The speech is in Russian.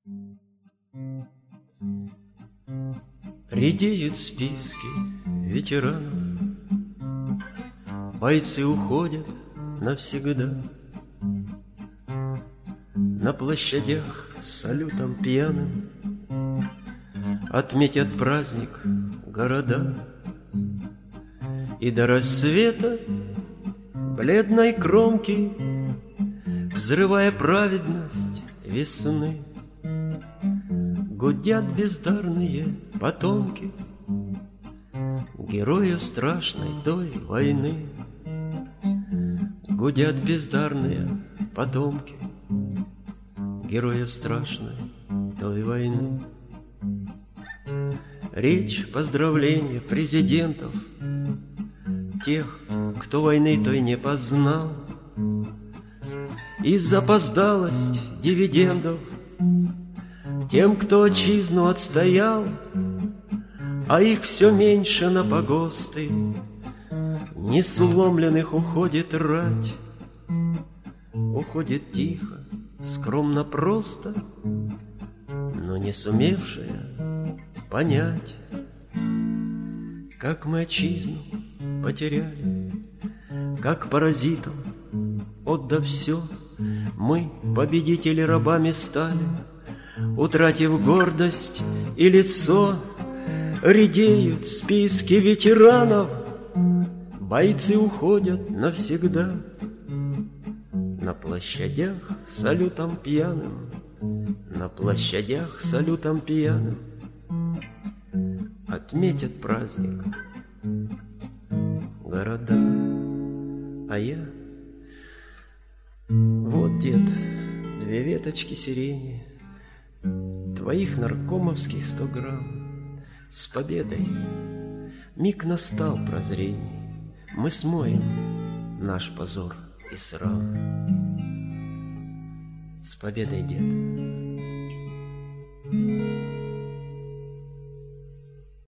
Редеют списки ветеранов, бойцы уходят навсегда. На площадях с салютом пьяным отметят праздник города. И до рассвета бледной кромки, взрывая праведность весны, гудят бездарные потомки героев страшной той войны. Гудят бездарные потомки героев страшной той войны. Речь поздравления президентов, тех, кто войны той не познал, и запоздалость дивидендов тем, кто отчизну отстоял, а их все меньше на погосты, несломленных уходит рать. Уходит тихо, скромно, просто, но не сумевшая понять, как мы отчизну потеряли, как паразитам, отдав все, мы, победители, рабами стали, утратив гордость и лицо. Редеют списки ветеранов, бойцы уходят навсегда. На площадях с салютом пьяным, на площадях с салютом пьяным отметят праздник города. А я, вот, дед, 2 веточки сирени, твоих наркомовских 100 грамм. С победой миг настал прозрений, мы смоем наш позор и срам. С победой, дед!